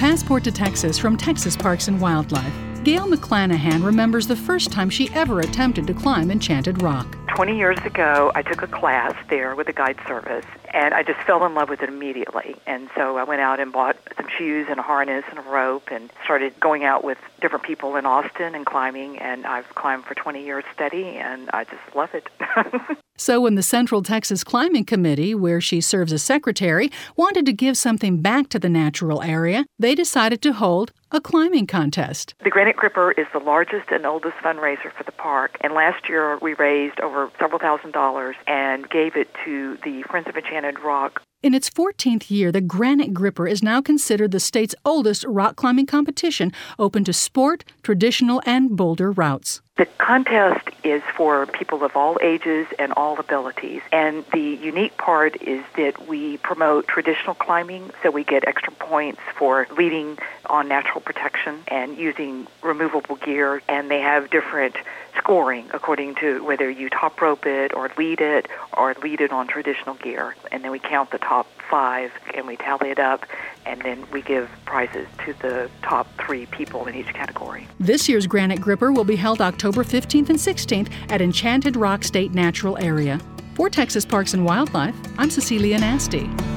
Passport to Texas from Texas Parks and Wildlife. Gail McClanahan remembers the first time she ever attempted to climb Enchanted Rock. 20 years ago, I took a class there with the guide service, and I just fell in love with it immediately. And so I went out and bought some shoes and a harness and a rope and started going out with different people in Austin and climbing, and I've climbed for 20 years steady, and I just love it. So when the Central Texas Climbing Committee, where she serves as secretary, wanted to give something back to the natural area, they decided to hold a climbing contest. The Granite Gripper is the largest and oldest fundraiser for the park, and last year we raised over several $1,000s and gave it to the Friends of Enchanted Rock. In its 14th year, the Granite Gripper is now considered the state's oldest rock climbing competition, open to sport, traditional, and boulder routes. The contest is for people of all ages and all abilities, and the unique part is that we promote traditional climbing, so we get extra points for leading on natural protection and using removable gear, and they have different scoring according to whether you top rope it or lead it on traditional gear. And then we count the top 5 and we tally it up, and then we give prizes to the top 3 people in each category. This year's Granite Gripper will be held October 15th and 16th at Enchanted Rock State Natural Area. For Texas Parks and Wildlife, I'm Cecilia Nasty.